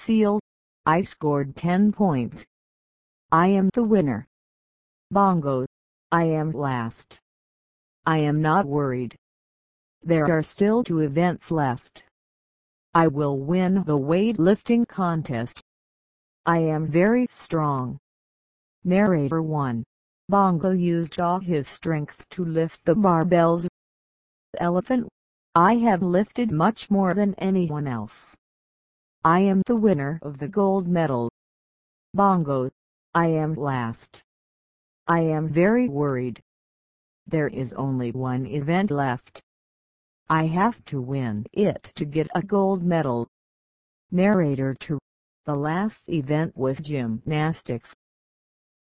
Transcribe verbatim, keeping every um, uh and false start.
seal. I scored ten points. I am the winner. Bongo. I am last. I am not worried. There are still two events left. I will win the weightlifting contest. I am very strong. Narrator one. Bongo used all his strength to lift the barbells. Elephant. I have lifted much more than anyone else. I am the winner of the gold medal. Bongo. I am last. I am very worried. There is only one event left. I have to win it to get a gold medal. Narrator two. The last event was gymnastics.